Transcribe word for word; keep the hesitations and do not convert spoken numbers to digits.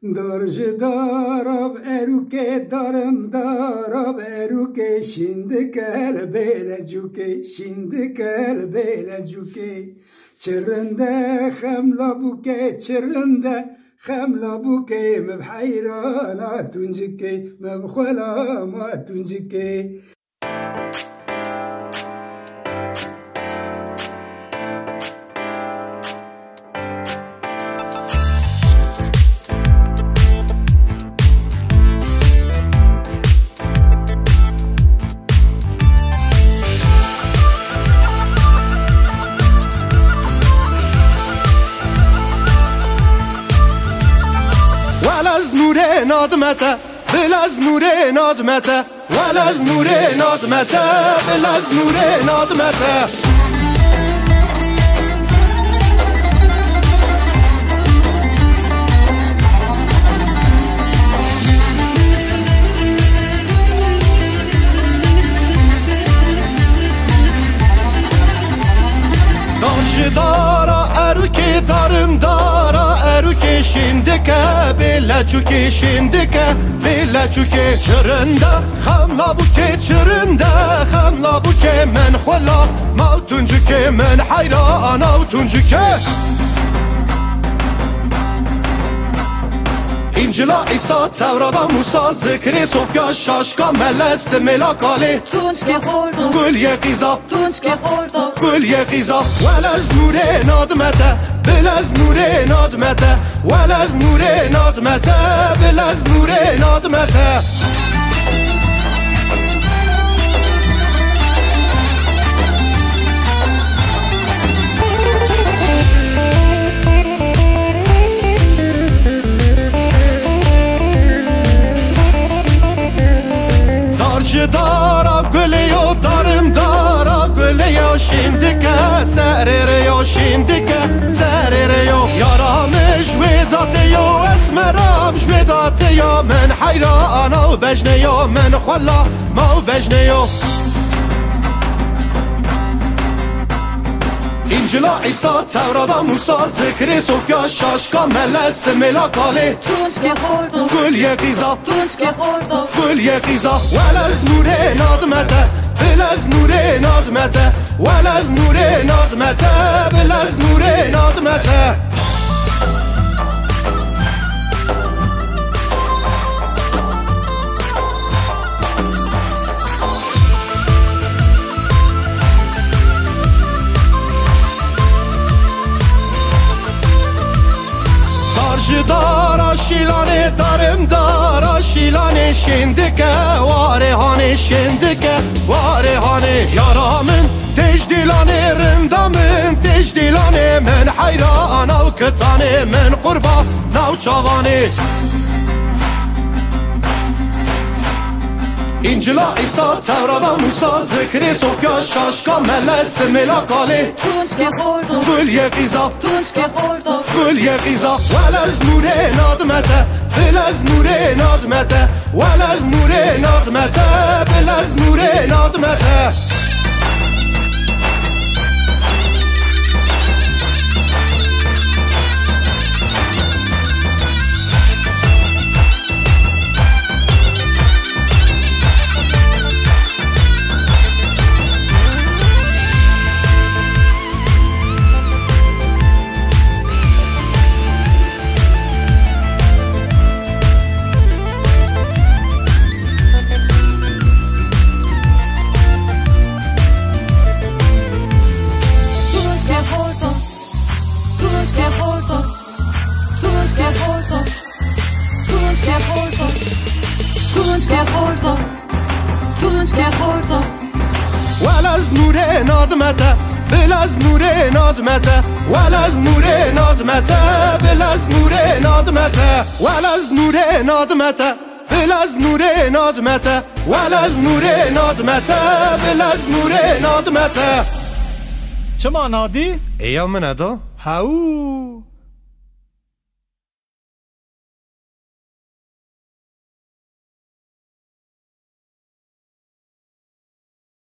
درج دارب اروکه دارم دارب اروکه شیند کل بیل جوکه شیند کل بیل جوکه چرنده خملا بوکه چرنده خملا بوکه مبحیرانا تونجکه مبخلا ما تونجکه از نور نادمته بل از نور نادمته ول از نور نادمته بل از نور نادمته دانش دارا اروکی دارم دارا اروکی شیندکه بلا چوکی شیندکه بلا چوکی چرنده خملا بوکی چرنده خملا بوکی من خلا موتونجکه من حیران اوتونجکه İncila İsa Tevrada Musa Zikri Sofya Şaşka Meles Melakali Tunçke horda Gül ye qiza Tunçke horda Gül ye qiza Velez nure nadmete Bilez nure nadmete Velez nure nadmete Bilez nure nadmete دارا گلیو دارم دارا گلیو شیندکه سریریو شیندکه سریریو یارام جویداتیو اسمرام جویداتیو من حیران و بجنیو من خلا ما بجنیو İncila İsa Tevrada Musa Zikri Sofya Şaşka Meles Melakali Tunçke horda Gül ye qiza Tunçke horda Gül ye qiza Velez nure nadmete Bilez nure nadmete Velez nure nadmete Bilez nure nadmete دارا شیلانه دارم دارا شیلانه شندکه واره هانه شندکه واره هانه یارامن تجدیلانه رندامن تجدیلانه من حیران و کتانه من قربا نو چاوانه İncila İsa Tevrada Musa Zikri Sofya Şaşka Meles Melakali Tunçke horda Gül ye qiza Tunçke horda Gül ye qiza Velez nure nadmete Bilez nure nadmete Velez nure nadmete Bilez nure nadmete Velez nure nadmete Bilez nure nadmete Velez nure nadmete Bilez nure nadmete Velez nure nadmete Bilez nure nadmete Velez nure nadmete Bilez nure nadmete چه معنادی؟ ایا من ادا هاو